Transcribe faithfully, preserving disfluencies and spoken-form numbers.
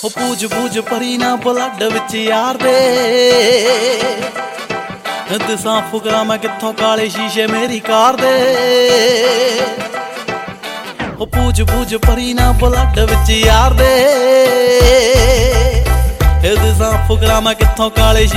ਉਹ ਪੂਜ ਪੂਜ ਪਰੀ ਨਾ ਬਲੱਡ ਵਿੱਚ ਯਾਰ ਦੇ ਦਸਾਂ ਫੁਕਰਾ ਮੈਂ ਕਿੱਥੋਂ ਕਾਲੇ ਸ਼ੀਸ਼ੇ ਮੇਰੀ ਕਾਰ ਦੇ ਉਹ ਪੂਜ ਪੂਜ ਪਰੀ ਨਾ ਬਲੱਡ ਵਿੱਚ ਯਾਰ ਦੇ ਦਸਾਂ ਫੁਕਰਾ ਮੈਂ ਕਿੱਥੋਂ ਕਾਲੇ